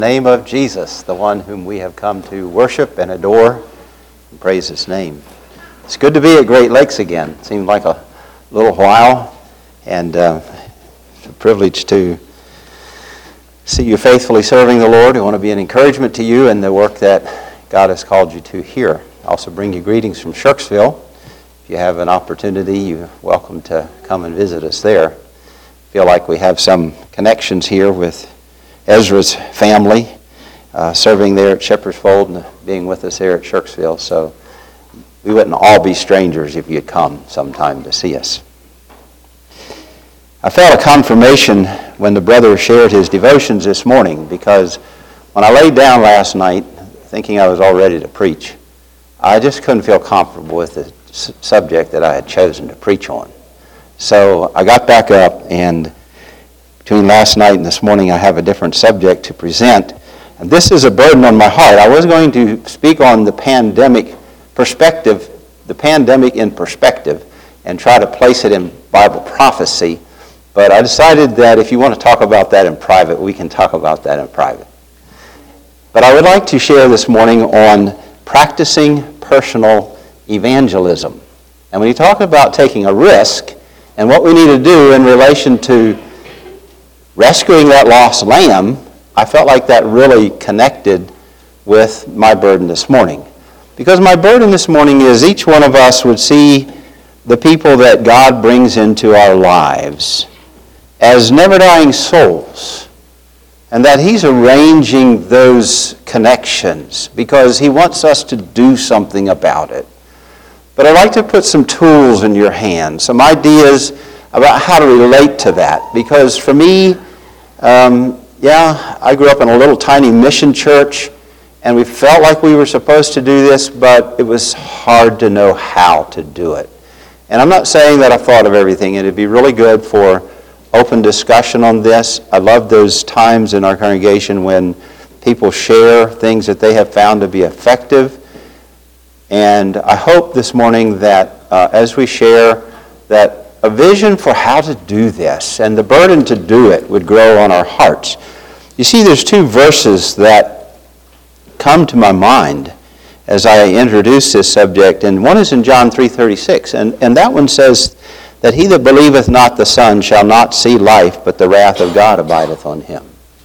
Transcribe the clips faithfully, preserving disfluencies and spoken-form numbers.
Name of Jesus, the one whom we have come to worship and adore and praise his name. It's good to be at Great Lakes again. It seemed like a little while, and uh, it's a privilege to see you faithfully serving the Lord. I want to be an encouragement to you in the work that God has called you to here. I also bring you greetings from Shirksville. If you have an opportunity, you're welcome to come and visit us there. I feel like we have some connections here with Ezra's family, uh, serving there at Shepherd's Fold and being with us here at Shirksville. So we wouldn't all be strangers if you'd come sometime to see us. I felt a confirmation when the brother shared his devotions this morning, because when I laid down last night thinking I was all ready to preach, I just couldn't feel comfortable with the s- subject that I had chosen to preach on. So I got back up, and between last night and this morning, I have a different subject to present. And this is a burden on my heart. I was going to speak on the pandemic perspective, the pandemic in perspective, and try to place it in Bible prophecy. But I decided that if you want to talk about that in private, we can talk about that in private. But I would like to share this morning on practicing personal evangelism. And when you talk about taking a risk and what we need to do in relation to rescuing that lost lamb, I felt like that really connected with my burden this morning. Because my burden this morning is each one of us would see the people that God brings into our lives as never-dying souls, and that he's arranging those connections because he wants us to do something about it. But I'd like to put some tools in your hands, some ideas about how to relate to that. Because for me, um, yeah, I grew up in a little tiny mission church, and we felt like we were supposed to do this, but it was hard to know how to do it. And I'm not saying that I thought of everything. It'd be really good for open discussion on this. I love those times in our congregation when people share things that they have found to be effective. And I hope this morning that uh, as we share, that a vision for how to do this and the burden to do it would grow on our hearts. You see, there's two verses that come to my mind as I introduce this subject, and one is in John three thirty-six, and, and that one says that he that believeth not the Son shall not see life, but the wrath of God abideth on him.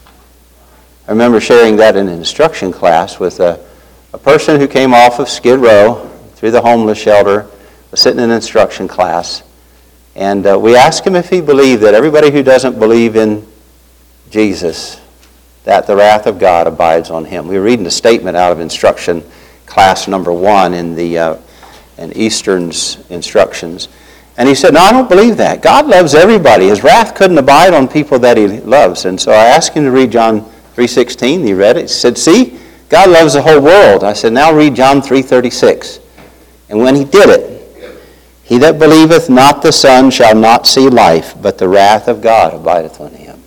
I remember sharing that in an instruction class with a, a person who came off of Skid Row through the homeless shelter, was sitting in an instruction class, and uh, we asked him if he believed that everybody who doesn't believe in Jesus, that the wrath of God abides on him. We were reading a statement out of instruction class number one in the uh, in Eastern's instructions. And he said, no, I don't believe that. God loves everybody. His wrath couldn't abide on people that he loves. And so I asked him to read John three sixteen. He read it. He said, see, God loves the whole world. I said, now read John three thirty-six. And when he did it, he that believeth not the Son shall not see life, but the wrath of God abideth on him.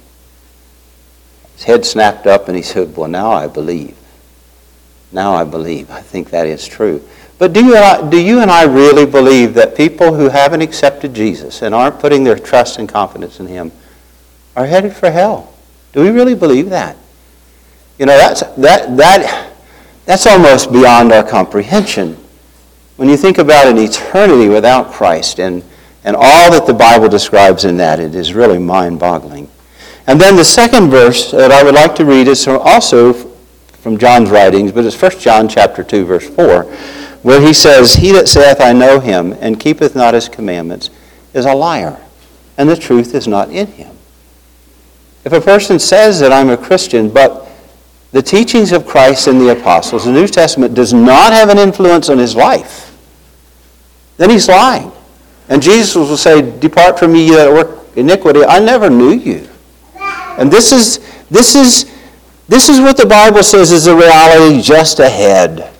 His head snapped up and he said, well, now I believe. Now I believe. I think that is true. But do you, and I, do you and I really believe that people who haven't accepted Jesus and aren't putting their trust and confidence in him are headed for hell? Do we really believe that? You know, that's, that, that, that's almost beyond our comprehension. When you think about an eternity without Christ and, and all that the Bible describes in that, it is really mind-boggling. And then the second verse that I would like to read is also from John's writings, but it's First John chapter two, verse four, where he says, he that saith, I know him, and keepeth not his commandments, is a liar, and the truth is not in him. If a person says that I'm a Christian, but the teachings of Christ and the apostles, the New Testament, does not have an influence on his life, then he's lying. And Jesus will say, depart from me, you that work iniquity, I never knew you. And this is, this is, this is what the Bible says is the reality just ahead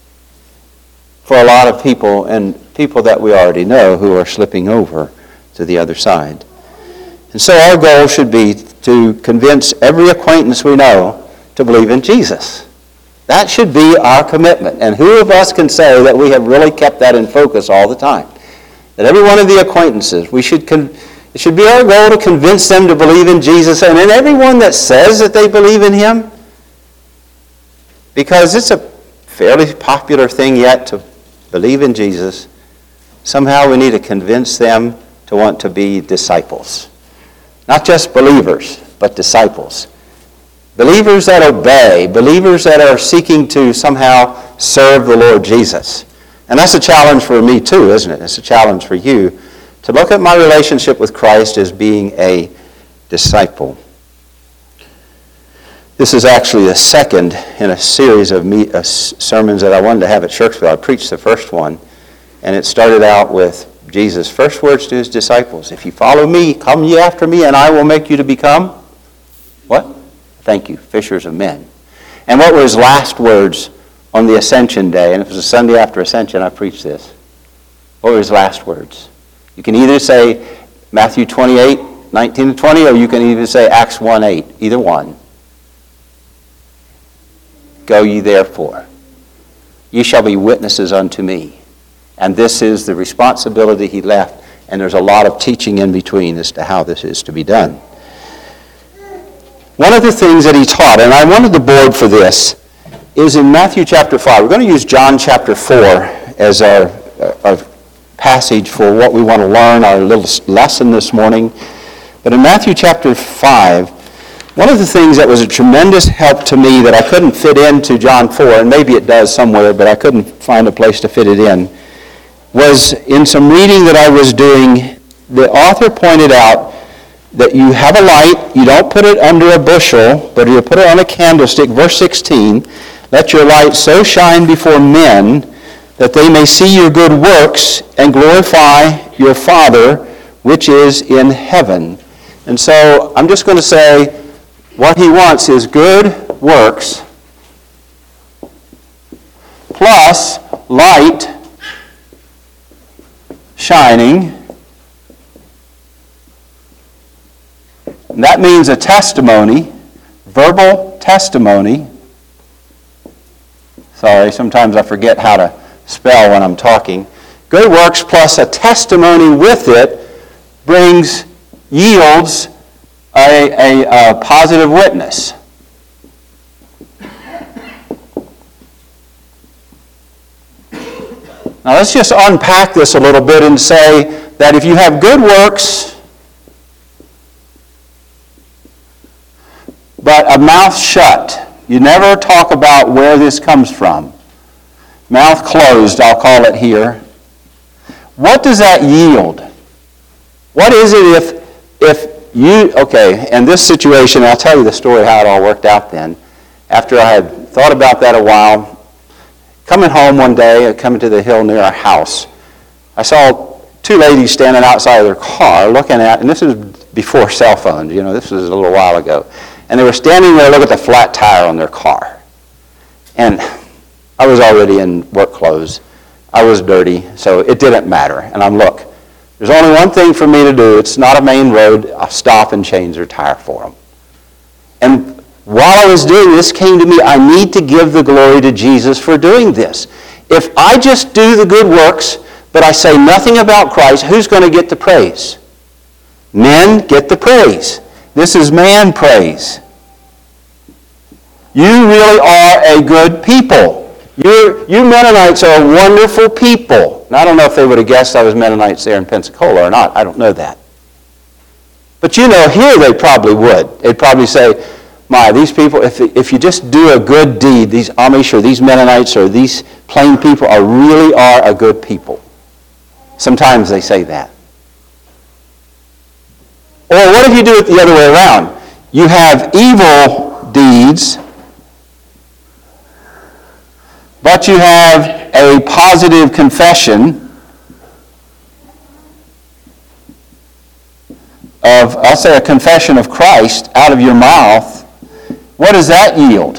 for a lot of people, and people that we already know who are slipping over to the other side. And so our goal should be to convince every acquaintance we know to believe in Jesus. That should be our commitment. And who of us can say that we have really kept that in focus all the time? That every one of the acquaintances, we should con- it should be our goal to convince them to believe in Jesus. And then everyone that says that they believe in him, because it's a fairly popular thing yet to believe in Jesus, somehow we need to convince them to want to be disciples. Not just believers, but disciples. Believers that obey, believers that are seeking to somehow serve the Lord Jesus. And that's a challenge for me too, isn't it? It's a challenge for you to look at my relationship with Christ as being a disciple. This is actually the second in a series of me, uh, sermons that I wanted to have at Shirksville. I preached the first one, and it started out with Jesus' first words to his disciples. If you follow me, come ye after me, and I will make you to become, what? Thank you, fishers of men. And what were his last words on the Ascension Day? And it was a Sunday after Ascension, I preached this. What were his last words? You can either say Matthew twenty-eight, nineteen to twenty, or you can either say Acts one eight, either one. Go ye therefore. Ye shall be witnesses unto me. And this is the responsibility he left. And there's a lot of teaching in between as to how this is to be done. One of the things that he taught, and I wanted the board for this, is in Matthew chapter five. We're going to use John chapter four as our, our passage for what we want to learn, our little lesson this morning. But in Matthew chapter five, one of the things that was a tremendous help to me that I couldn't fit into John four, and maybe it does somewhere, but I couldn't find a place to fit it in, was in some reading that I was doing, the author pointed out that you have a light, you don't put it under a bushel, but you put it on a candlestick. Verse sixteen, let your light so shine before men that they may see your good works and glorify your Father which is in heaven. And so I'm just going to say, what he wants is good works plus light shining. And that means a testimony, verbal testimony. Sorry, sometimes I forget how to spell when I'm talking. Good works plus a testimony with it brings, yields A, a, a positive witness. Now let's just unpack this a little bit and say that if you have good works, but a mouth shut, you never talk about where this comes from. Mouth closed, I'll call it here. What does that yield? What is it if, if You, okay, in this situation, I'll tell you the story how it all worked out then. After I had thought about that a while, coming home one day, coming to the hill near our house, I saw two ladies standing outside of their car looking at, and this is before cell phones, you know, this was a little while ago, and they were standing there looking at the flat tire on their car. And I was already in work clothes. I was dirty, so it didn't matter. And I'm, look, there's only one thing for me to do. It's not a main road. I'll stop and change their tire for them. And while I was doing this, came to me, I need to give the glory to Jesus for doing this. If I just do the good works, but I say nothing about Christ, who's going to get the praise? Men get the praise. This is man praise. You really are a good people. You're, you Mennonites are a wonderful people. Now, I don't know if they would have guessed I was Mennonites there in Pensacola or not. I don't know that. But you know, here they probably would. They'd probably say, my, these people, if, if you just do a good deed, these Amish or these Mennonites or these plain people are really are a good people. Sometimes they say that. Or what if you do it the other way around? You have evil deeds, but you have a positive confession of, I'll say a confession of Christ out of your mouth. What does that yield?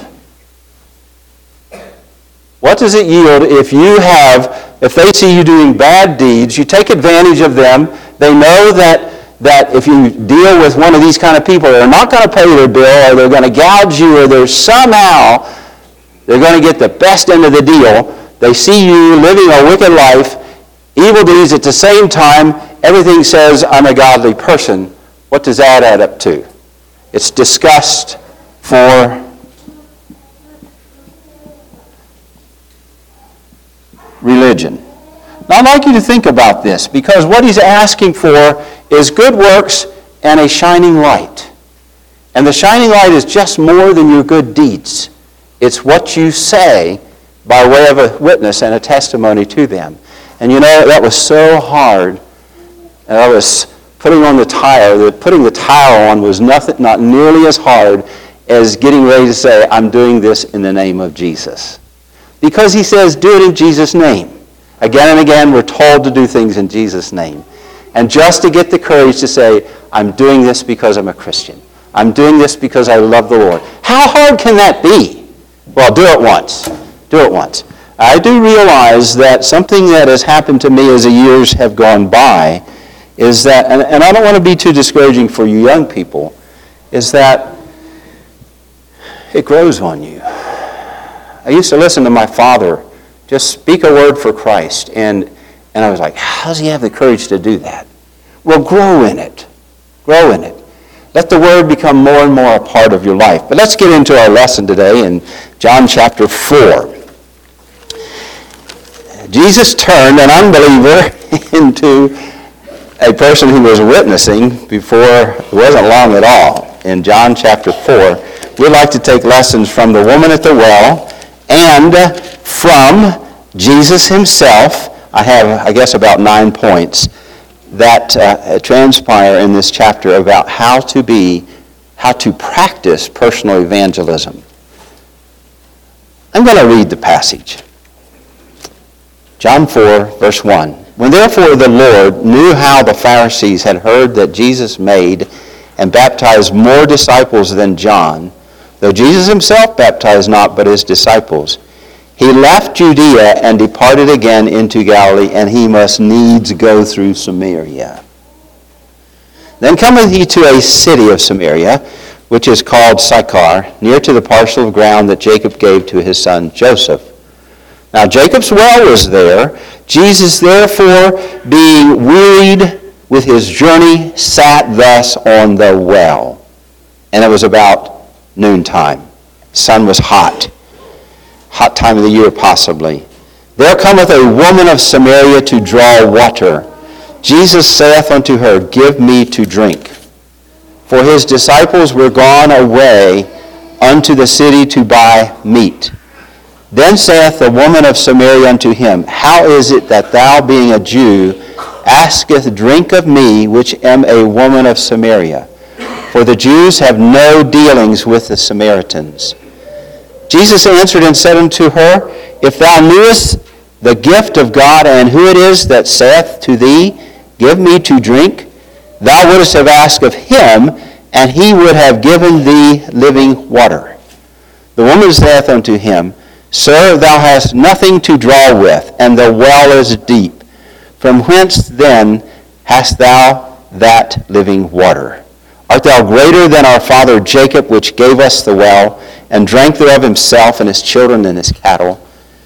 What does it yield if you have, if they see you doing bad deeds, you take advantage of them, they know that, that if you deal with one of these kind of people, they're not going to pay their bill, or they're going to gouge you, or they're somehow, they're going to get the best end of the deal. They see you living a wicked life, evil deeds at the same time, everything says, I'm a godly person. What does that add up to? It's disgust for religion. Now, I'd like you to think about this, because what he's asking for is good works and a shining light. And the shining light is just more than your good deeds. It's what you say by way of a witness and a testimony to them. And you know, that was so hard. And I was putting on the tire, that putting the tire on was nothing, not nearly as hard as getting ready to say, I'm doing this in the name of Jesus. Because he says, do it in Jesus' name. Again and again, we're told to do things in Jesus' name. And just to get the courage to say, I'm doing this because I'm a Christian. I'm doing this because I love the Lord. How hard can that be? Well, do it once. Do it once. I do realize that something that has happened to me as the years have gone by is that, and, and I don't want to be too discouraging for you young people, is that it grows on you. I used to listen to my father just speak a word for Christ, and, and I was like, how does he have the courage to do that? Well, grow in it. Grow in it. Let the word become more and more a part of your life. But let's get into our lesson today in John chapter four. Jesus turned an unbeliever into a person who was witnessing before it wasn't long at all. In John chapter four, we'd like to take lessons from the woman at the well and from Jesus himself. I have, I guess, about nine points that uh, transpire in this chapter about how to be, how to practice personal evangelism. I'm going to read the passage. John four, verse one. When therefore the Lord knew how the Pharisees had heard that Jesus made and baptized more disciples than John, though Jesus himself baptized not but his disciples, he left Judea and departed again into Galilee, and he must needs go through Samaria. Then cometh he to a city of Samaria, which is called Sychar, near to the parcel of ground that Jacob gave to his son Joseph. Now Jacob's well was there. Jesus therefore, being wearied with his journey, sat thus on the well. And it was about noontime. The sun was hot. Hot time of the year, possibly. There cometh a woman of Samaria to draw water. Jesus saith unto her, Give me to drink. For his disciples were gone away unto the city to buy meat. Then saith the woman of Samaria unto him, How is it that thou, being a Jew, asketh drink of me, which am a woman of Samaria? For the Jews have no dealings with the Samaritans. Jesus answered and said unto her, If thou knewest the gift of God, and who it is that saith to thee, Give me to drink, thou wouldst have asked of him, and he would have given thee living water. The woman saith unto him, Sir, thou hast nothing to draw with, and the well is deep. From whence then hast thou that living water? Art thou greater than our father Jacob, which gave us the well, and drank thereof himself, and his children, and his cattle?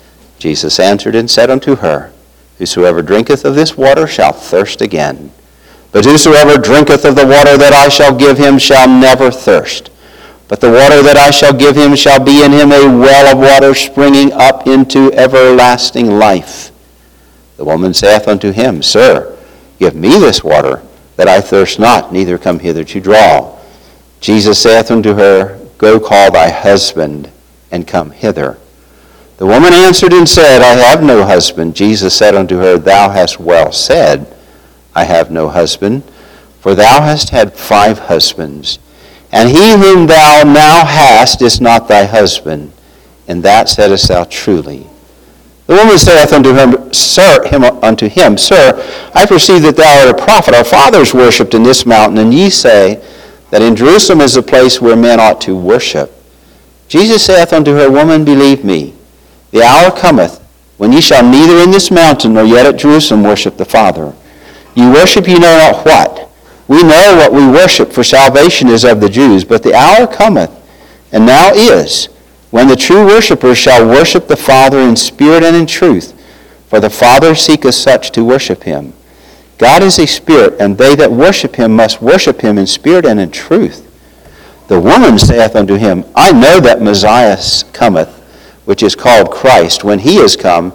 Jesus answered and said unto her, Whosoever drinketh of this water shall thirst again. But whosoever drinketh of the water that I shall give him shall never thirst. But the water that I shall give him shall be in him a well of water springing up into everlasting life. The woman saith unto him, Sir, give me this water, that I thirst not, neither come hither to draw. Jesus saith unto her, Go call thy husband, and come hither. The woman answered and said, I have no husband. Jesus said unto her, Thou hast well said, I have no husband, for thou hast had five husbands, and he whom thou now hast is not thy husband, and that saidst thou truly. The woman saith unto him, Sir, him, unto him, Sir, I perceive that thou art a prophet. Our fathers worshipped in this mountain, and ye say that in Jerusalem is the place where men ought to worship. Jesus saith unto her, Woman, believe me, the hour cometh when ye shall neither in this mountain nor yet at Jerusalem worship the Father. Ye worship ye know not what. We know what we worship, for salvation is of the Jews. But the hour cometh, and now is, when the true worshipers shall worship the Father in spirit and in truth, for the Father seeketh such to worship him. God is a spirit, and they that worship him must worship him in spirit and in truth. The woman saith unto him, I know that Messiah cometh, which is called Christ. When he is come,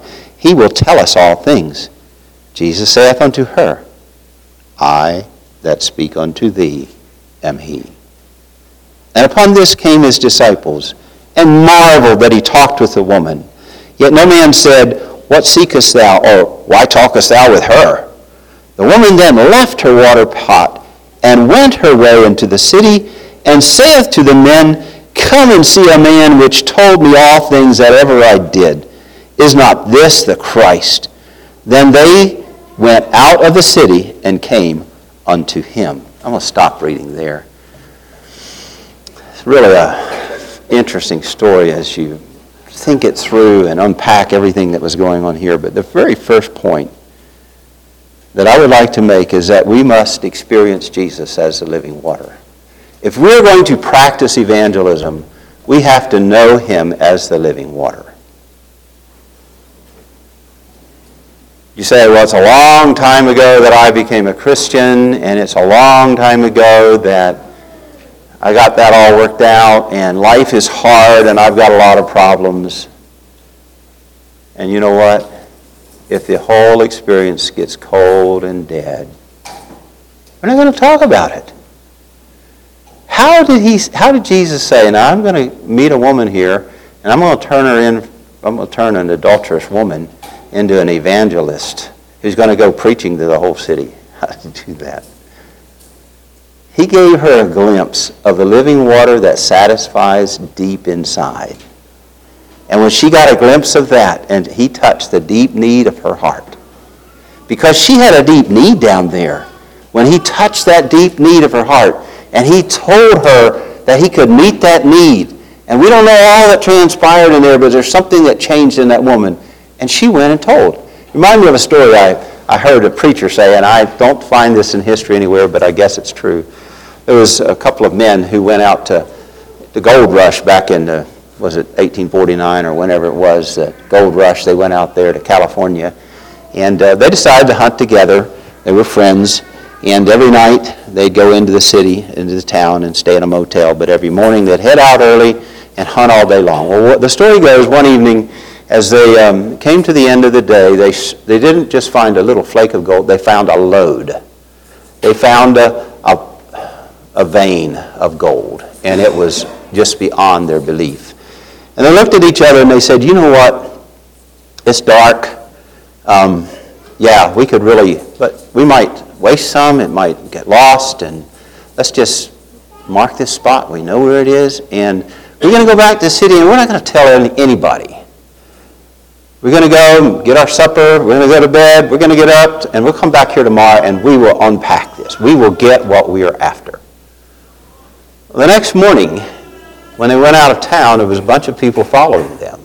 he will tell us all things. Jesus saith unto her, I that speak unto thee am he. And upon this came his disciples, and marveled that he talked with the woman. Yet no man said, What seekest thou? Or why talkest thou with her? The woman then left her water pot, and went her way into the city, and saith to the men, Come and see a man which told me all things that ever I did. Is not this the Christ? Then they went out of the city and came unto him. I'm going to stop reading there. It's really an interesting story as you think it through and unpack everything that was going on here. But the very first point that I would like to make is that we must experience Jesus as the living water. If we're going to practice evangelism, we have to know him as the living water. You say, well, it's a long time ago that I became a Christian, and it's a long time ago that I got that all worked out, and life is hard, and I've got a lot of problems. And you know what? If the whole experience gets cold and dead, we're not going to talk about it. How did he? How did Jesus say, now I'm going to meet a woman here, and I'm going to turn her in, I'm going to turn an adulterous woman into an evangelist who's going to go preaching to the whole city? How did he do that? He gave her a glimpse of the living water that satisfies deep inside. And when she got a glimpse of that, and he touched the deep need of her heart, because she had a deep need down there, when he touched that deep need of her heart, and he told her that he could meet that need, and we don't know all that transpired in there, but there's something that changed in that woman, and she went and told. Remind me of a story I, I heard a preacher say, and I don't find this in history anywhere, but I guess it's true. There was a couple of men who went out to the gold rush back in, the, was it eighteen forty-nine or whenever it was, the gold rush. They went out there to California, and uh, they decided to hunt together. They were friends, and every night they'd go into the city, into the town, and stay in a motel, but every morning they'd head out early and hunt all day long. Well, what, the story goes, one evening, as they um, came to the end of the day, they they didn't just find a little flake of gold, they found a load. They found a, a a vein of gold, and it was just beyond their belief. And they looked at each other and they said, you know what, it's dark. Um, yeah, we could really, but we might waste some, it might get lost, and let's just mark this spot. We know where it is, and we're going to go back to the city, and we're not going to tell any, anybody. We're going to go and get our supper, we're going to go to bed, we're going to get up, and we'll come back here tomorrow, and we will unpack this. We will get what we are after. The next morning, when they went out of town, there was a bunch of people following them.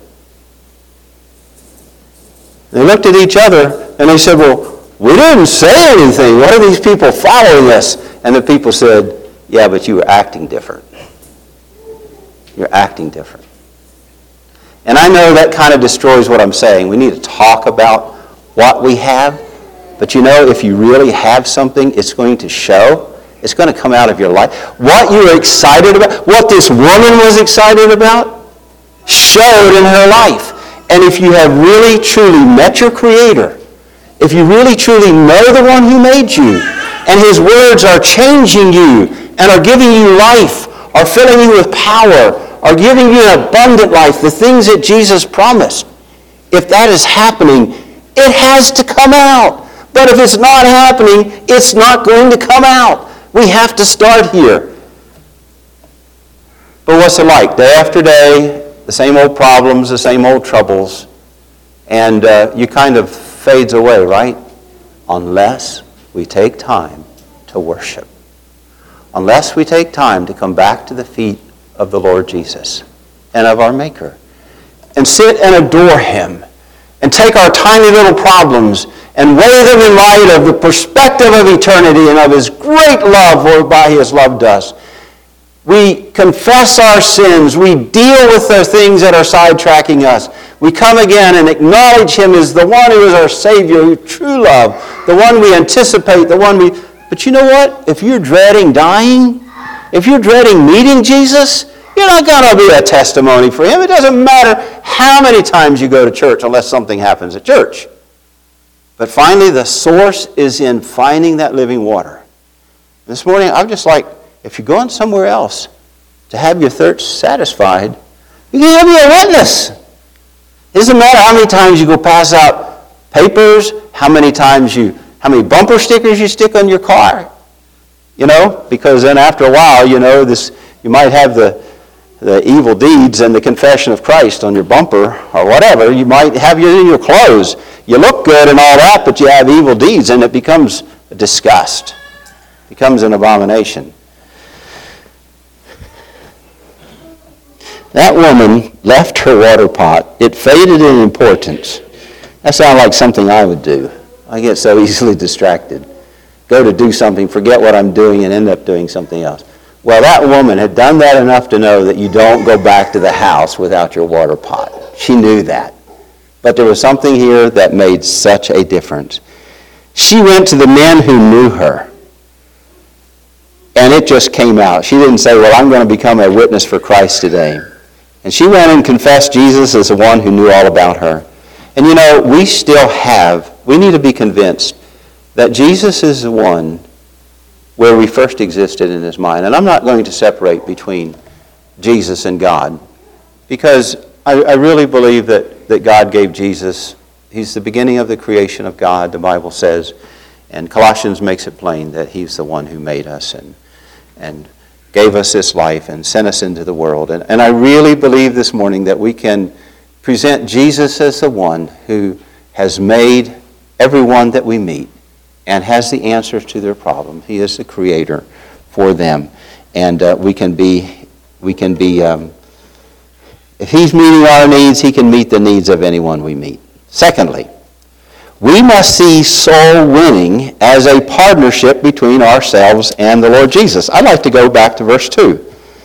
They looked at each other, and they said, well, we didn't say anything. What are these people following us? And the people said, yeah, but you were acting different. You're acting different. And I know that kind of destroys what I'm saying. We need to talk about what we have. But you know, if you really have something, it's going to show. It's going to come out of your life. What you are excited about, what this woman was excited about, showed in her life. And if you have really, truly met your Creator, if you really, truly know the one who made you, and his words are changing you, and are giving you life, are filling you with power, are giving you an abundant life, the things that Jesus promised, if that is happening, it has to come out. But if it's not happening, it's not going to come out. We have to start here. But what's it like? Day after day, the same old problems, the same old troubles, and uh, you kind of fades away, right? Unless we take time to worship. Unless we take time to come back to the feet of the Lord Jesus and of our Maker and sit and adore him and take our tiny little problems and weigh them in light of the perspective of eternity and of his great love whereby he has loved us. We confess our sins. We deal with the things that are sidetracking us. We come again and acknowledge him as the one who is our Savior, who true love, the one we anticipate, the one we... But you know what? If you're dreading dying, if you're dreading meeting Jesus, You're not going to be a testimony for him. It doesn't matter how many times you go to church unless something happens at church. But finally, the source is in finding that living water. This morning, I'm just like, if you're going somewhere else to have your thirst satisfied, you can be a witness. It doesn't matter how many times you go pass out papers, how many times you, how many bumper stickers you stick on your car. You know, because then after a while, you know, this you might have the the evil deeds and the confession of Christ on your bumper or whatever. You might have you in your clothes. You look good and all that, but you have evil deeds, and it becomes a disgust. It becomes an abomination. That woman left her water pot. It faded in importance. That sounds like something I would do. I get so easily distracted. Go to do something, forget what I'm doing, and end up doing something else. Well, that woman had done that enough to know that you don't go back to the house without your water pot. She knew that. But there was something here that made such a difference. She went to the men who knew her. And it just came out. She didn't say, well, I'm going to become a witness for Christ today. And she went and confessed Jesus as the one who knew all about her. And you know, we still have, we need to be convinced that Jesus is the one where we first existed in his mind. And I'm not going to separate between Jesus and God, because I, I really believe that, that God gave Jesus. He's the beginning of the creation of God, the Bible says. And Colossians makes it plain that he's the one who made us and, and gave us this life and sent us into the world. And, and I really believe this morning that we can present Jesus as the one who has made everyone that we meet and has the answers to their problem. He is the creator for them. And uh, we can be, we can be um, if he's meeting our needs, he can meet the needs of anyone we meet. Secondly, we must see soul winning as a partnership between ourselves and the Lord Jesus. I'd like to go back to verse two.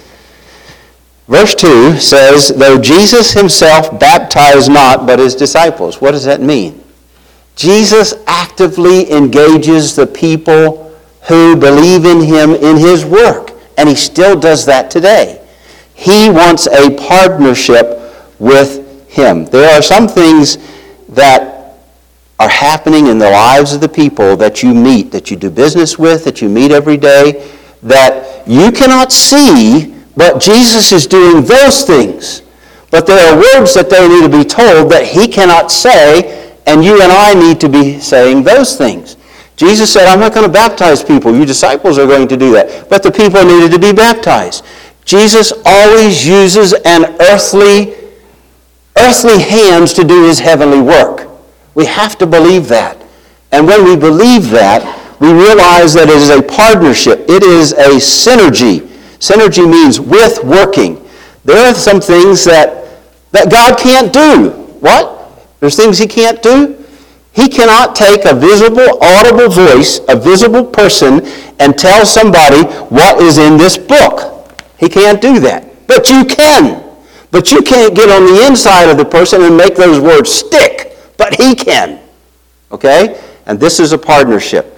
Verse two says, though Jesus himself baptized not, but his disciples. What does that mean? Jesus actively engages the people who believe in him in his work, and he still does that today. He wants a partnership with him. There are some things that are happening in the lives of the people that you meet, that you do business with, that you meet every day, that you cannot see, but Jesus is doing those things. But there are words that they need to be told that he cannot say, and you and I need to be saying those things. Jesus said, I'm not going to baptize people. You disciples are going to do that. But the people needed to be baptized. Jesus always uses an earthly, earthly hands to do his heavenly work. We have to believe that. And when we believe that, we realize that it is a partnership. It is a synergy. Synergy means with working. There are some things that, that God can't do. What? There's things he can't do. He cannot take a visible, audible voice, a visible person, and tell somebody what is in this book. He can't do that. But you can. But you can't get on the inside of the person and make those words stick. But he can. Okay? And this is a partnership.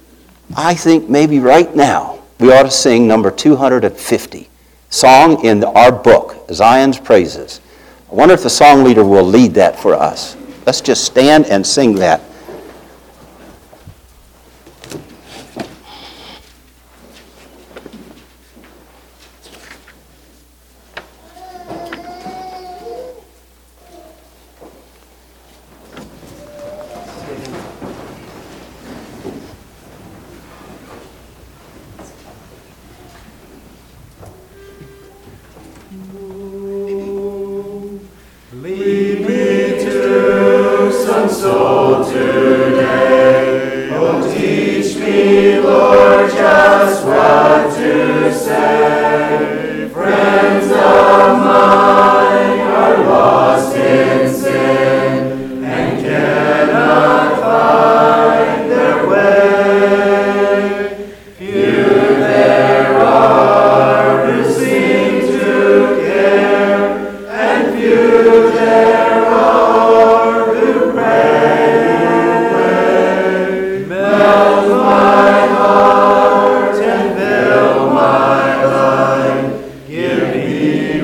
I think maybe right now we ought to sing number two hundred fifty, song in our book, Zion's Praises. I wonder if the song leader will lead that for us. Let's just stand and sing that. Give me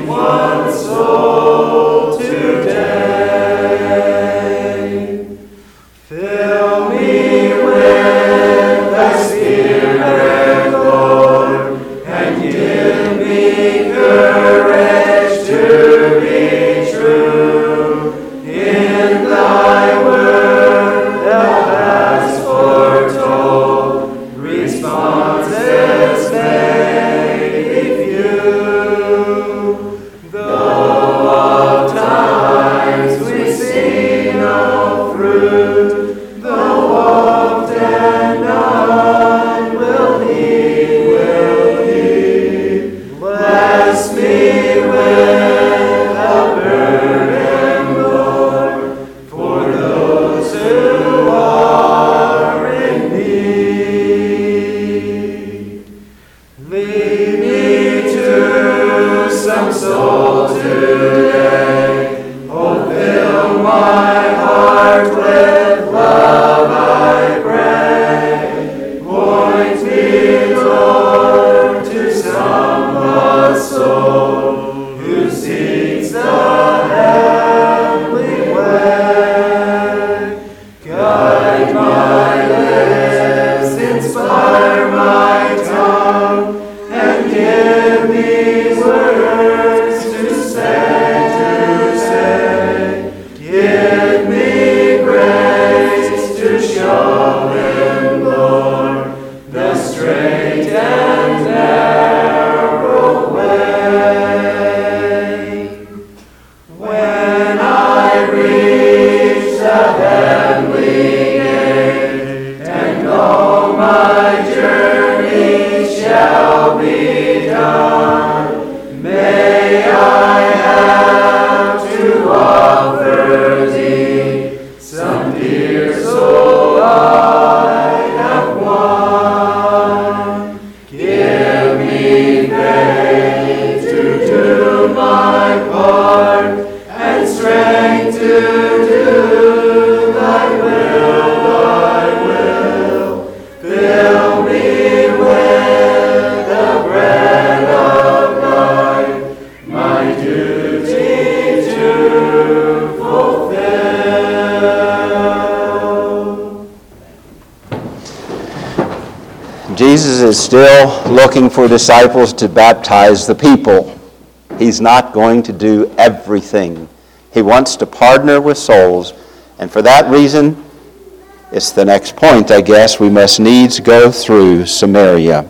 Jesus is still looking for disciples to baptize the people. He's not going to do everything. He wants to partner with souls, and for that reason, it's the next point, I guess, we must needs go through Samaria.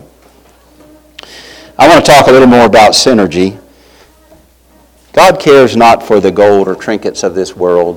I want to talk a little more about synergy. God cares not for the gold or trinkets of this world.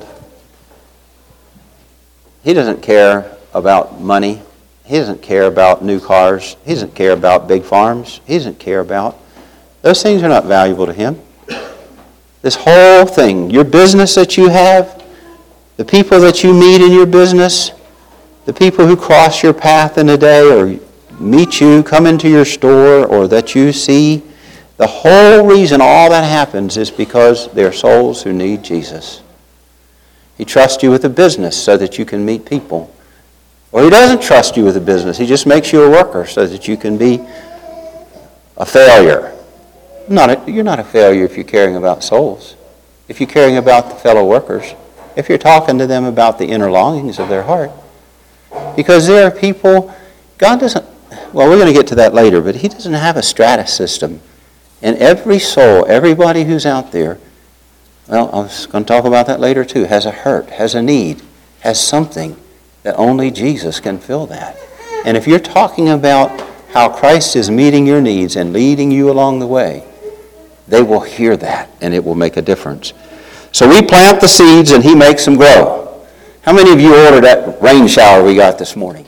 He doesn't care about money. He doesn't care about new cars. He doesn't care about big farms. He doesn't care about... Those things are not valuable to him. This whole thing, your business that you have, the people that you meet in your business, the people who cross your path in a day or meet you, come into your store, or that you see, the whole reason all that happens is because they're souls who need Jesus. He trusts you with a business so that you can meet people. Or he doesn't trust you with a business. He just makes you a worker so that you can be a failure. Not a, you're not a failure if you're caring about souls. If you're caring about the fellow workers. If you're talking to them about the inner longings of their heart. Because there are people, God doesn't, well, we're going to get to that later, but he doesn't have a strata system. And every soul, everybody who's out there, well, I was going to talk about that later too, has a hurt, has a need, has something that only Jesus can fill that. And if you're talking about how Christ is meeting your needs and leading you along the way, they will hear that and it will make a difference. So we plant the seeds and he makes them grow. How many of you ordered that rain shower we got this morning?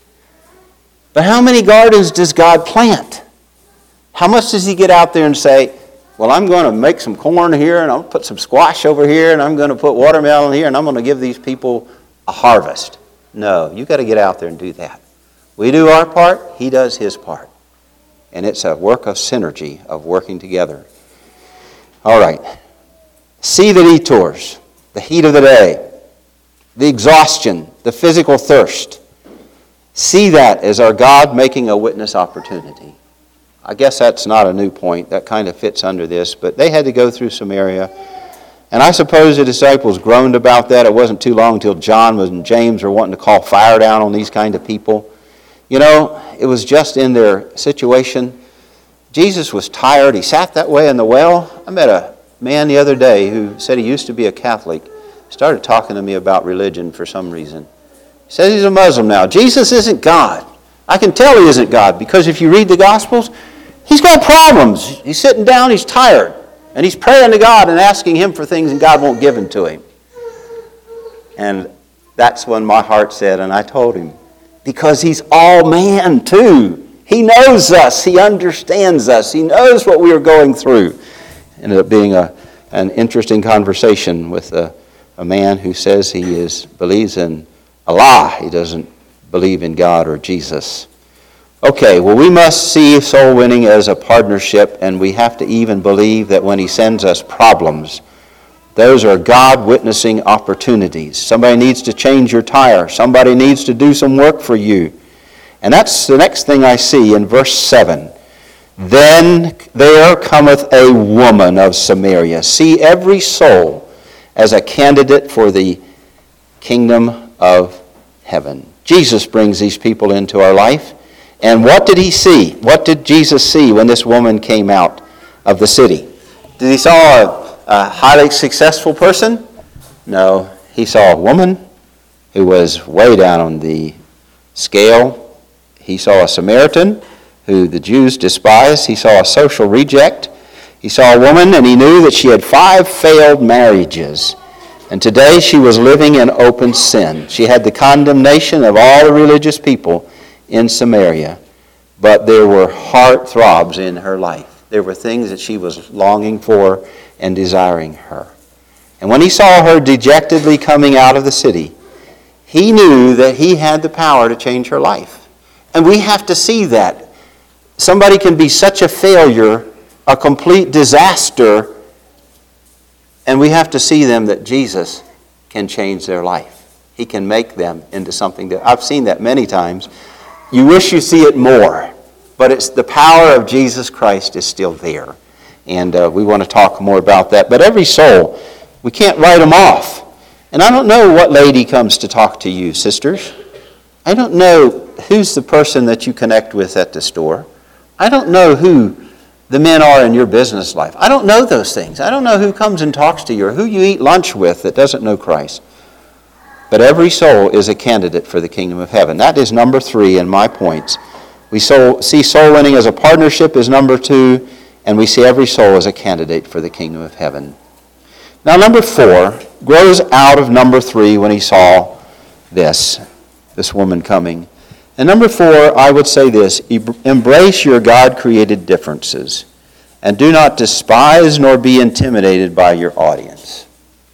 But how many gardens does God plant? How much does he get out there and say, well, I'm going to make some corn here and I'm going to put some squash over here and I'm going to put watermelon here and I'm going to give these people a harvest? No, you've got to get out there and do that. We do our part, he does his part. And it's a work of synergy, of working together. All right. See the detours, the heat of the day, the exhaustion, the physical thirst. See that as our God making a witness opportunity. I guess that's not a new point. That kind of fits under this. But they had to go through Samaria. And I suppose the disciples groaned about that. It wasn't too long until John and James were wanting to call fire down on these kind of people. You know, it was just in their situation. Jesus was tired. He sat that way in the well. I met a man the other day who said he used to be a Catholic. He started talking to me about religion for some reason. He says he's a Muslim now. Jesus isn't God. I can tell he isn't God because if you read the Gospels, he's got problems. He's sitting down. He's tired. And he's praying to God and asking him for things and God won't give them to him. And that's when my heart said, and I told him, because he's all man too. He knows us. He understands us. He knows what we are going through. Ended up being a, an interesting conversation with a, a man who says he is believes in Allah. He doesn't believe in God or Jesus. Okay, well, we must see soul winning as a partnership, and we have to even believe that when he sends us problems, those are God witnessing opportunities. Somebody needs to change your tire. Somebody needs to do some work for you. And that's the next thing I see in verse seven. Then there cometh a woman of Samaria. See every soul as a candidate for the kingdom of heaven. Jesus brings these people into our life. And what did he see? What did Jesus see when this woman came out of the city? Did he saw a, a highly successful person? No. He saw a woman who was way down on the scale. He saw a Samaritan who the Jews despised. He saw a social reject. He saw a woman and he knew that she had five failed marriages. And today she was living in open sin. She had the condemnation of all the religious people in Samaria, but there were heart throbs in her life. There were things that she was longing for and desiring her. And when he saw her dejectedly coming out of the city, he knew that he had the power to change her life. And we have to see that. Somebody can be such a failure, a complete disaster, and we have to see them that Jesus can change their life. He can make them into something that, I've seen that many times. You wish you see it more, but it's the power of Jesus Christ is still there. And uh, we want to talk more about that. But every soul, we can't write them off. And I don't know what lady comes to talk to you, sisters. I don't know who's the person that you connect with at the store. I don't know who the men are in your business life. I don't know those things. I don't know who comes and talks to you or who you eat lunch with that doesn't know Christ. But every soul is a candidate for the kingdom of heaven. That is number three in my points. We soul, see soul winning as a partnership as number two, and we see every soul as a candidate for the kingdom of heaven. Now, number four grows out of number three when he saw this, this woman coming. And number four, I would say this: embrace your God-created differences, and do not despise nor be intimidated by your audience.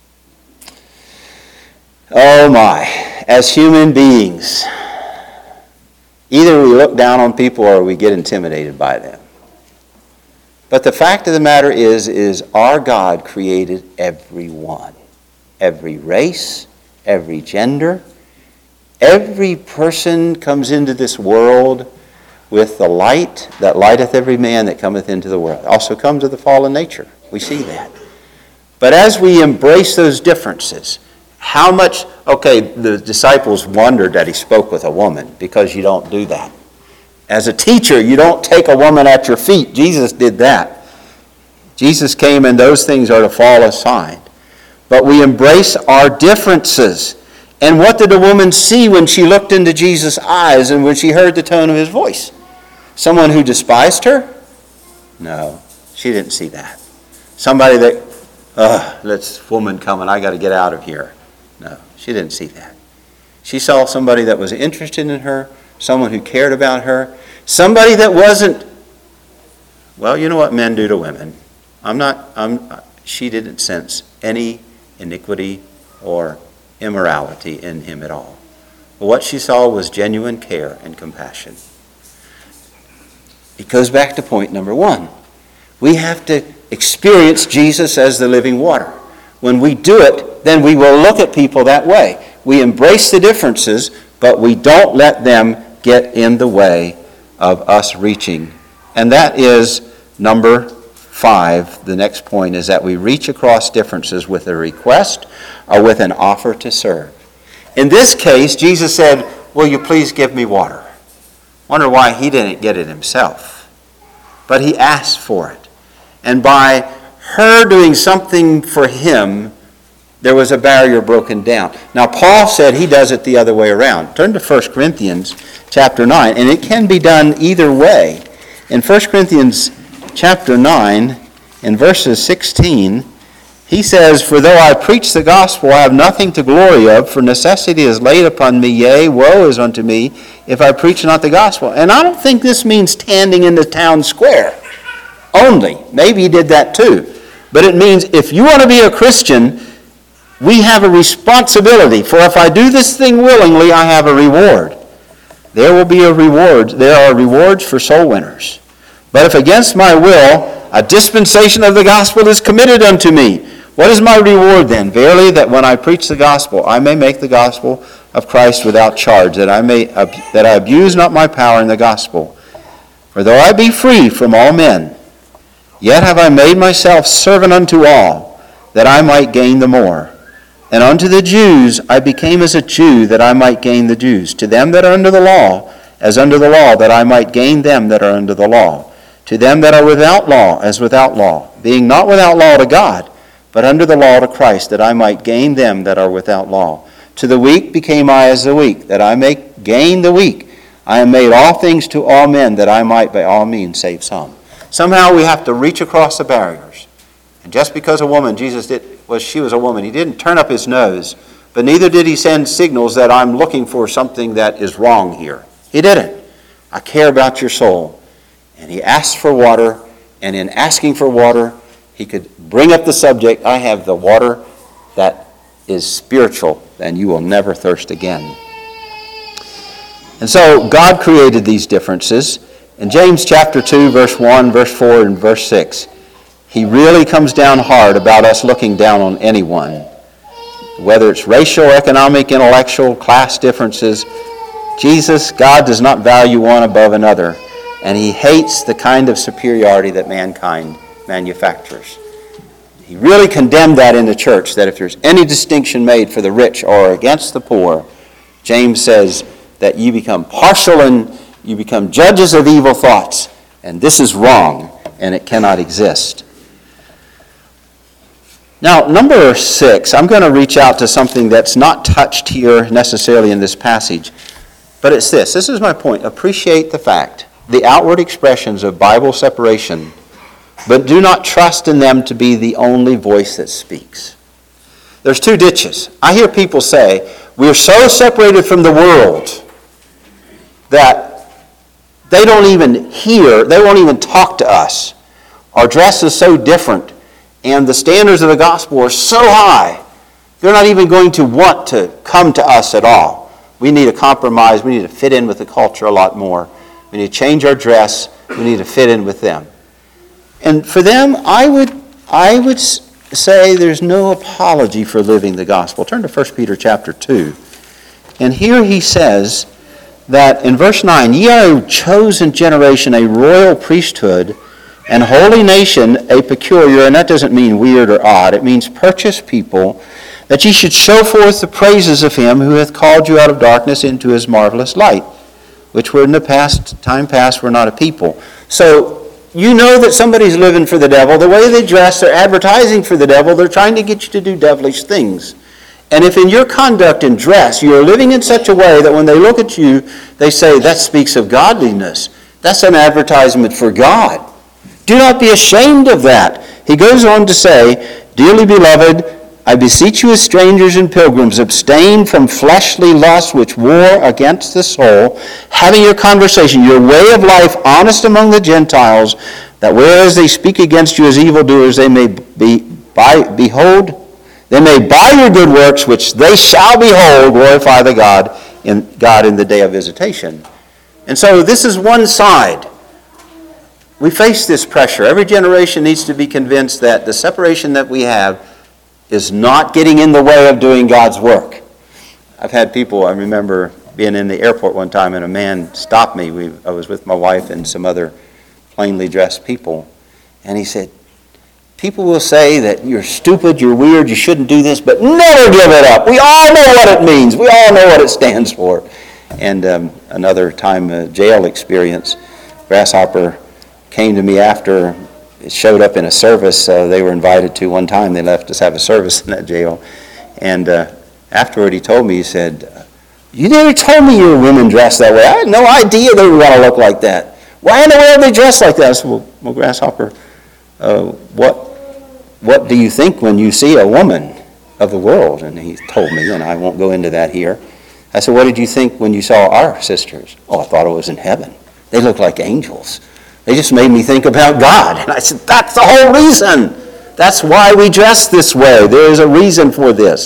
Oh my, as human beings, either we look down on people or we get intimidated by them. But the fact of the matter is, is our God created everyone. Every race, every gender. Every person comes into this world with the light that lighteth every man that cometh into the world. Also comes of the fallen nature. We see that. But as we embrace those differences, how much, okay, the disciples wondered that he spoke with a woman, because you don't do that. As a teacher, you don't take a woman at your feet. Jesus did that. Jesus came, and those things are to fall aside. But we embrace our differences. And what did the woman see when she looked into Jesus' eyes and when she heard the tone of his voice? Someone who despised her? No, she didn't see that. Somebody that, ugh, this woman coming, I got to get out of here. No, she didn't see that. She saw somebody that was interested in her, someone who cared about her, somebody that wasn't, well, you know what men do to women. I'm not, I'm, she didn't sense any iniquity or immorality in him at all. But what she saw was genuine care and compassion. It goes back to point number one. We have to experience Jesus as the living water. When we do it, then we will look at people that way. We embrace the differences, but we don't let them get in the way of us reaching. And that is number five. The next point is that we reach across differences with a request or with an offer to serve. In this case, Jesus said, will you please give me water? Wonder why he didn't get it himself. But he asked for it. And by her doing something for him, there was a barrier broken down. Now, Paul said he does it the other way around. Turn to First Corinthians chapter nine, and it can be done either way. In First Corinthians chapter nine, in verses sixteen, he says, for though I preach the gospel, I have nothing to glory of, for necessity is laid upon me, yea, woe is unto me, if I preach not the gospel. And I don't think this means standing in the town square only. Maybe he did that too. But it means if you want to be a Christian, we have a responsibility. For if I do this thing willingly, I have a reward. There will be a reward. There are rewards for soul winners. But if against my will, a dispensation of the gospel is committed unto me, what is my reward then? Verily, that when I preach the gospel, I may make the gospel of Christ without charge, that I may that I abuse not my power in the gospel. For though I be free from all men, yet have I made myself servant unto all, that I might gain the more. And unto the Jews I became as a Jew, that I might gain the Jews. To them that are under the law, as under the law, that I might gain them that are under the law. To them that are without law, as without law, being not without law to God, but under the law to Christ, that I might gain them that are without law. To the weak became I as the weak, that I may gain the weak. I am made all things to all men, that I might by all means save some. Somehow we have to reach across the barriers. And just because a woman, Jesus did, was she was a woman, he didn't turn up his nose, but neither did he send signals that I'm looking for something that is wrong here. He didn't. I care about your soul. And he asked for water, and in asking for water, he could bring up the subject, I have the water that is spiritual, and you will never thirst again. And so God created these differences. In James chapter two, verse one, verse four, and verse six, he really comes down hard about us looking down on anyone. Whether it's racial, economic, intellectual, class differences, Jesus, God does not value one above another, and he hates the kind of superiority that mankind manufactures. He really condemned that in the church, that if there's any distinction made for the rich or against the poor, James says that you become partial and you become judges of evil thoughts, and this is wrong, and it cannot exist. Now, number six, I'm going to reach out to something that's not touched here necessarily in this passage, but it's this. This is my point. Appreciate the fact, the outward expressions of Bible separation, but do not trust in them to be the only voice that speaks. There's two ditches. I hear people say, we're so separated from the world that they don't even hear, they won't even talk to us. Our dress is so different, and the standards of the gospel are so high, they're not even going to want to come to us at all. We need a compromise. We need to fit in with the culture a lot more. We need to change our dress. We need to fit in with them. And for them, I would, I would say there's no apology for living the gospel. Turn to First Peter chapter two. And here he says that in verse nine, ye are a chosen generation, a royal priesthood, and holy nation, a peculiar, and that doesn't mean weird or odd, it means purchased people, that ye should show forth the praises of him who hath called you out of darkness into his marvelous light, which were in the past time past were not a people. So you know that somebody's living for the devil. The way they dress, they're advertising for the devil. They're trying to get you to do devilish things. And if in your conduct and dress you're living in such a way that when they look at you, they say, that speaks of godliness. That's an advertisement for God. Do not be ashamed of that. He goes on to say, dearly beloved, I beseech you as strangers and pilgrims, abstain from fleshly lusts which war against the soul, having your conversation, your way of life honest among the Gentiles, that whereas they speak against you as evildoers, they may be by, behold, they may by your good works, which they shall behold, glorify the God in God in the day of visitation. And so this is one side. We face this pressure. Every generation needs to be convinced that the separation that we have is not getting in the way of doing God's work. I've had people, I remember being in the airport one time and a man stopped me. We, I was with my wife and some other plainly dressed people. And he said, people will say that you're stupid, you're weird, you shouldn't do this, but never give it up. We all know what it means. We all know what it stands for. And um, another time, a jail experience, Grasshopper came to me after it showed up in a service uh, they were invited to one time. They left us have a service in that jail. And uh, afterward he told me, he said, you never told me your women dressed that way. I had no idea they were going to look like that. Why in the world are they dressed like that? I said, well, well Grasshopper, uh, what, what do you think when you see a woman of the world? And he told me, and I won't go into that here. I said, what did you think when you saw our sisters? Oh, I thought it was in heaven. They looked like angels. They just made me think about God. And I said, that's the whole reason. That's why we dress this way. There is a reason for this.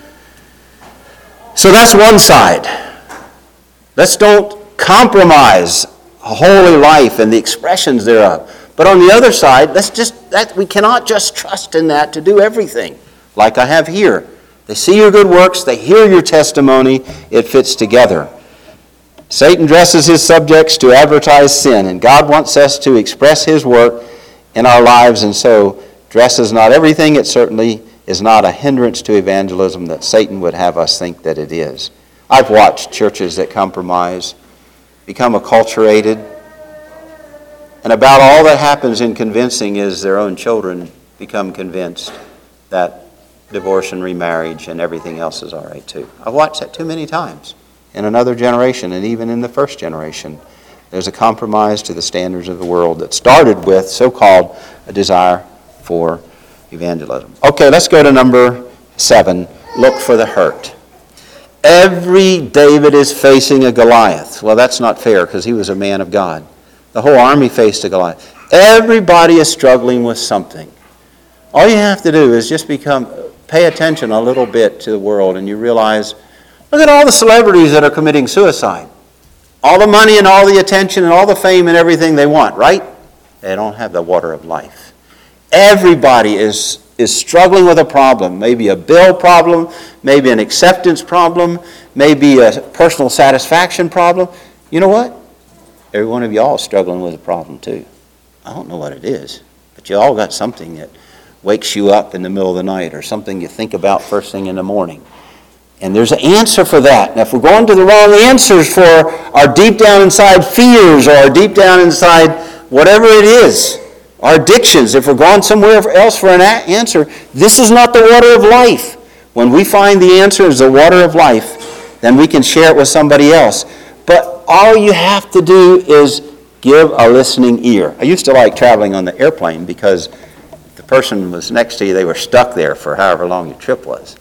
So that's one side. Let's don't compromise a holy life and the expressions thereof. But on the other side, let's just that we cannot just trust in that to do everything, like I have here. They see your good works, they hear your testimony, it fits together. Satan dresses his subjects to advertise sin, and God wants us to express his work in our lives, and so dress is not everything. It certainly is not a hindrance to evangelism that Satan would have us think that it is. I've watched churches that compromise, become acculturated, and about all that happens in convincing is their own children become convinced that divorce and remarriage and everything else is all right too. I've watched that too many times. In another generation, and even in the first generation, there's a compromise to the standards of the world that started with so-called a desire for evangelism. Okay, let's go to number seven. Look for the hurt. Every David is facing a Goliath. Well, that's not fair because he was a man of God. The whole army faced a Goliath. Everybody is struggling with something. All you have to do is just become pay attention a little bit to the world and you realize, look at all the celebrities that are committing suicide. All the money and all the attention and all the fame and everything they want, right? They don't have the water of life. Everybody is, is struggling with a problem. Maybe a bill problem, maybe an acceptance problem, maybe a personal satisfaction problem. You know what? Every one of you all is struggling with a problem too. I don't know what it is, but you all got something that wakes you up in the middle of the night or something you think about first thing in the morning. And there's an answer for that. Now, if we're going to the wrong answers for our deep down inside fears or our deep down inside whatever it is, our addictions, if we're going somewhere else for an answer, this is not the water of life. When we find the answer is the water of life, then we can share it with somebody else. But all you have to do is give a listening ear. I used to like traveling on the airplane because if the person was next to you, they were stuck there for however long your trip was.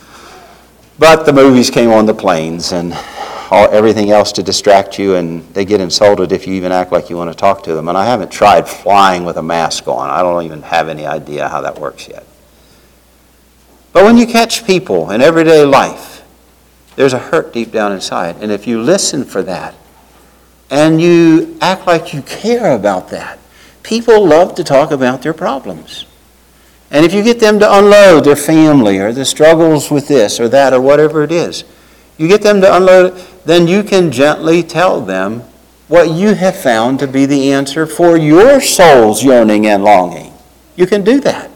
But the movies came on the planes and all, everything else to distract you, and they get insulted if you even act like you want to talk to them. And I haven't tried flying with a mask on. I don't even have any idea how that works yet. But when you catch people in everyday life, there's a hurt deep down inside. And if you listen for that, and you act like you care about that, people love to talk about their problems. And if you get them to unload their family or the struggles with this or that or whatever it is, you get them to unload it, then you can gently tell them what you have found to be the answer for your soul's yearning and longing. You can do that.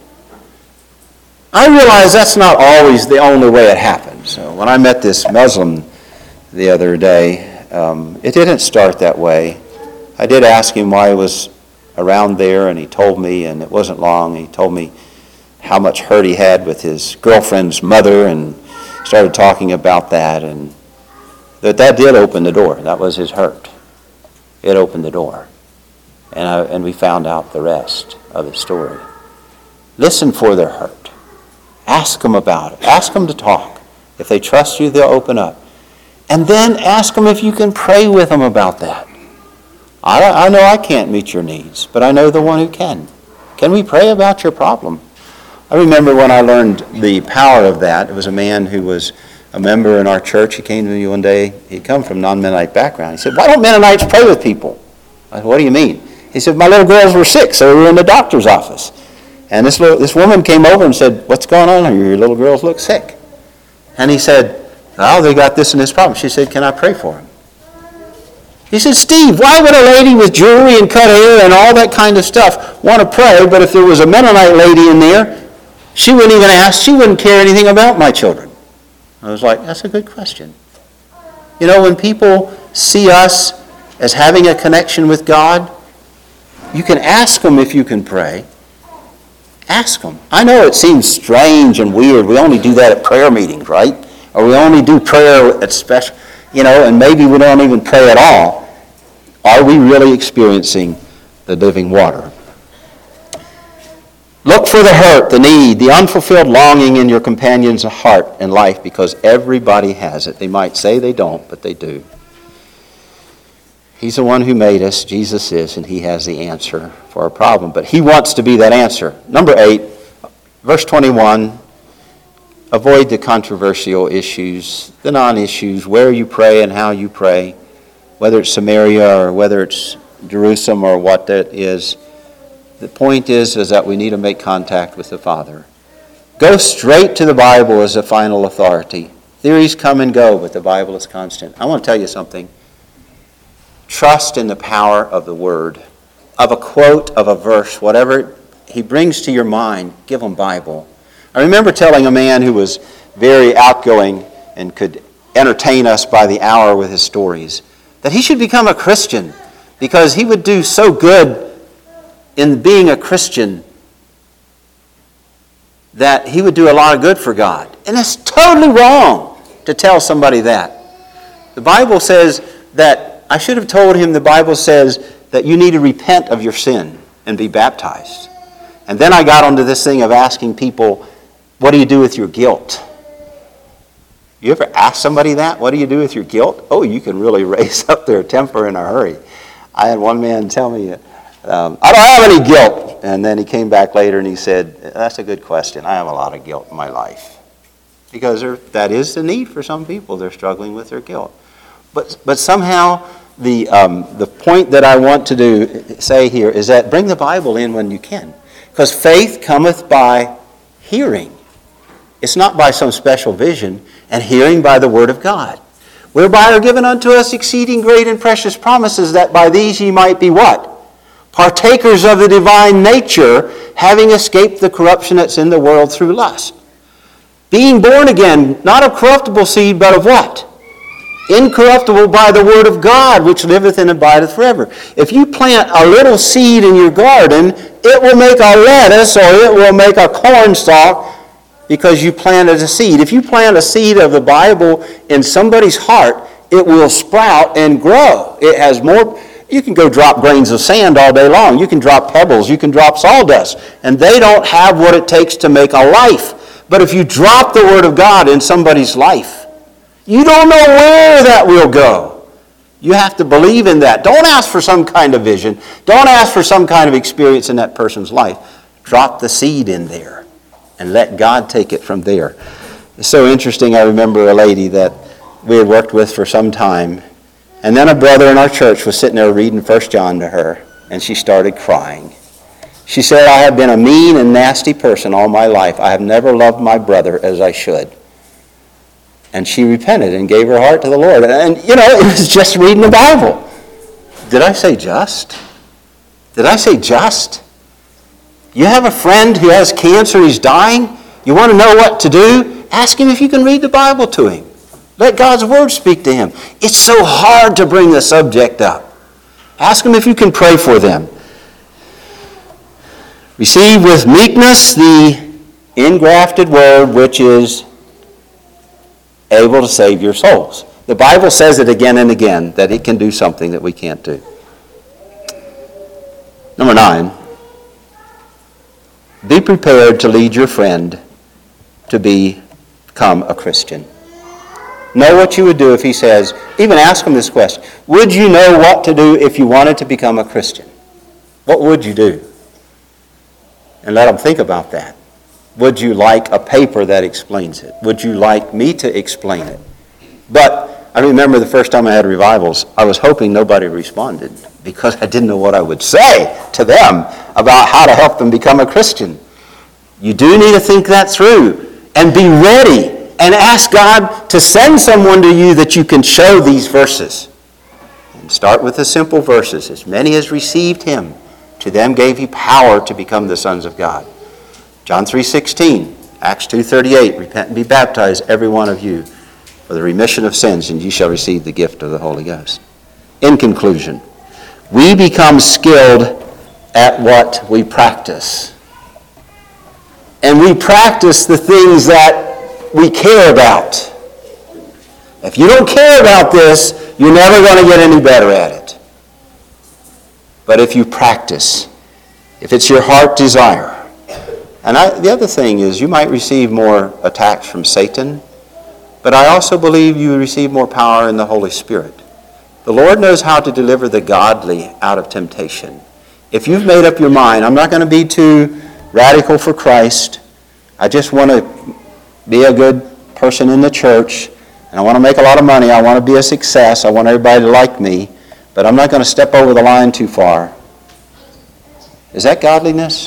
I realize that's not always the only way it happens. So when I met this Muslim the other day, um, it didn't start that way. I did ask him why he was around there, and he told me, and it wasn't long. He told me how much hurt he had with his girlfriend's mother, and started talking about that, and that that did open the door. That was his hurt. It opened the door. And, I, and we found out the rest of the story. Listen for their hurt. Ask them about it. Ask them to talk. If they trust you, they'll open up. And then ask them if you can pray with them about that. I, I know I can't meet your needs, but I know the one who can. Can we pray about your problem? I remember when I learned the power of that. It was a man who was a member in our church. He came to me one day. He'd come from non-Mennonite background. He said, why don't Mennonites pray with people? I said, what do you mean? He said, my little girls were sick, so we were in the doctor's office. And this little, this woman came over and said, what's going on here? Your little girls look sick. And he said, oh, they got this and this problem. She said, can I pray for them? He said, Steve, why would a lady with jewelry and cut hair and all that kind of stuff want to pray, but if there was a Mennonite lady in there, she wouldn't even ask, she wouldn't care anything about my children. I was like, that's a good question. You know, when people see us as having a connection with God, you can ask them if you can pray. Ask them. I know it seems strange and weird. We only do that at prayer meetings, right? Or we only do prayer at special, you know, and maybe we don't even pray at all. Are we really experiencing the living water? Look for the hurt, the need, the unfulfilled longing in your companion's heart and life, because everybody has it. They might say they don't, but they do. He's the one who made us, Jesus is, and he has the answer for our problem. But he wants to be that answer. Number eight, verse twenty-one, avoid the controversial issues, the non-issues, where you pray and how you pray, whether it's Samaria or whether it's Jerusalem or what that is. The point is, is that we need to make contact with the Father. Go straight to the Bible as the final authority. Theories come and go, but the Bible is constant. I want to tell you something. Trust in the power of the Word, of a quote, of a verse, whatever he brings to your mind, give him Bible. I remember telling a man who was very outgoing and could entertain us by the hour with his stories that he should become a Christian because he would do so good in being a Christian that he would do a lot of good for God. And it's totally wrong to tell somebody that. The Bible says that, I should have told him the Bible says that you need to repent of your sin and be baptized. And then I got onto this thing of asking people, what do you do with your guilt? You ever ask somebody that? What do you do with your guilt? Oh, you can really raise up their temper in a hurry. I had one man tell me, Um, I don't have any guilt. And then he came back later and he said, that's a good question. I have a lot of guilt in my life. Because there, that is the need for some people. They're struggling with their guilt. But but somehow the um, the point that I want to do say here is that bring the Bible in when you can. Because faith cometh by hearing. It's not by some special vision, and hearing by the word of God. Whereby are given unto us exceeding great and precious promises, that by these ye might be what? Partakers of the divine nature, having escaped the corruption that's in the world through lust. Being born again, not of corruptible seed, but of what? Incorruptible by the word of God, which liveth and abideth forever. If you plant a little seed in your garden, it will make a lettuce or it will make a corn stalk because you planted a seed. If you plant a seed of the Bible in somebody's heart, it will sprout and grow. It has more. You can go drop grains of sand all day long. You can drop pebbles. You can drop sawdust. And they don't have what it takes to make a life. But if you drop the Word of God in somebody's life, you don't know where that will go. You have to believe in that. Don't ask for some kind of vision. Don't ask for some kind of experience in that person's life. Drop the seed in there and let God take it from there. It's so interesting. I remember a lady that we had worked with for some time, and then a brother in our church was sitting there reading First John to her, and she started crying. She said, I have been a mean and nasty person all my life. I have never loved my brother as I should. And she repented and gave her heart to the Lord. And, you know, it was just reading the Bible. Did I say just? Did I say just? You have a friend who has cancer, he's dying. You want to know what to do? Ask him if you can read the Bible to him. Let God's Word speak to him. It's so hard to bring the subject up. Ask him if you can pray for them. Receive with meekness the engrafted Word, which is able to save your souls. The Bible says it again and again, that it can do something that we can't do. Number nine, be prepared to lead your friend to become a Christian. Know what you would do if he says, even ask him this question, would you know what to do if you wanted to become a Christian? What would you do? And let him think about that. Would you like a paper that explains it? Would you like me to explain it? But I remember the first time I had revivals, I was hoping nobody responded because I didn't know what I would say to them about how to help them become a Christian. You do need to think that through and be ready and ask God to send someone to you that you can show these verses. And start with the simple verses. As many as received him, to them gave he power to become the sons of God. John three sixteen, Acts two thirty-eight, repent and be baptized, every one of you, for the remission of sins, and ye shall receive the gift of the Holy Ghost. In conclusion, we become skilled at what we practice. And we practice the things that we care about. If you don't care about this, you're never going to get any better at it. But if you practice, if it's your heart desire, and I, the other thing is you might receive more attacks from Satan, but I also believe you receive more power in the Holy Spirit. The Lord knows how to deliver the godly out of temptation. If you've made up your mind, I'm not going to be too radical for Christ. I just want to be a good person in the church, and I want to make a lot of money. I want to be a success. I want everybody to like me, but I'm not going to step over the line too far. Is that godliness?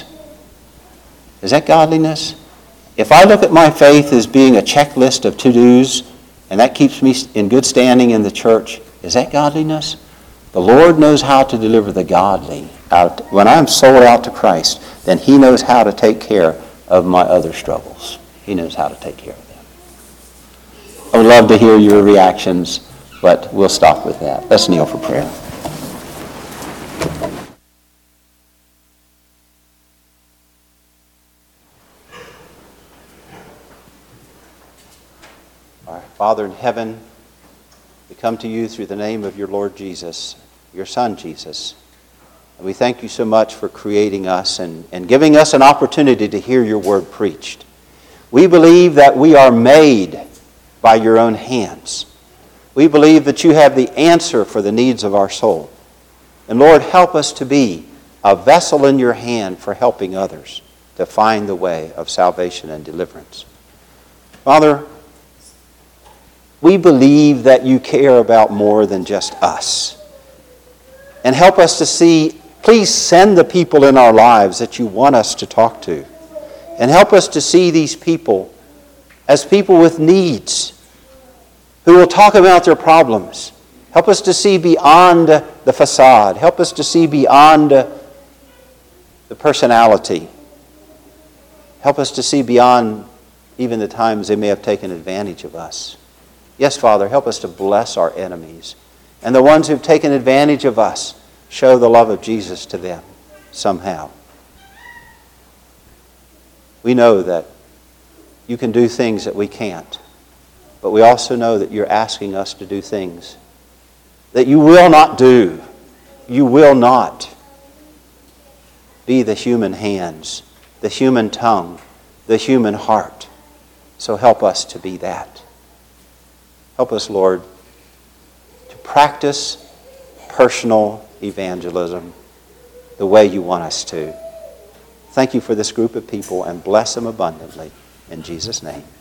Is that godliness? If I look at my faith as being a checklist of to-dos, and that keeps me in good standing in the church, is that godliness? The Lord knows how to deliver the godly out. When I'm sold out to Christ, then he knows how to take care of my other struggles. He knows how to take care of them. I would love to hear your reactions, but we'll stop with that. Let's kneel for prayer. Our Father in heaven, we come to you through the name of your Lord Jesus, your Son Jesus. And we thank you so much for creating us and, and giving us an opportunity to hear your word preached. We believe that we are made by your own hands. We believe that you have the answer for the needs of our soul. And Lord, help us to be a vessel in your hand for helping others to find the way of salvation and deliverance. Father, we believe that you care about more than just us. And help us to see, please send the people in our lives that you want us to talk to. And help us to see these people as people with needs who will talk about their problems. Help us to see beyond the facade. Help us to see beyond the personality. Help us to see beyond even the times they may have taken advantage of us. Yes, Father, help us to bless our enemies. And the ones who've taken advantage of us, show the love of Jesus to them somehow. We know that you can do things that we can't. But we also know that you're asking us to do things that you will not do. You will not be the human hands, the human tongue, the human heart. So help us to be that. Help us, Lord, to practice personal evangelism the way you want us to. Thank you for this group of people and bless them abundantly. In Jesus' name.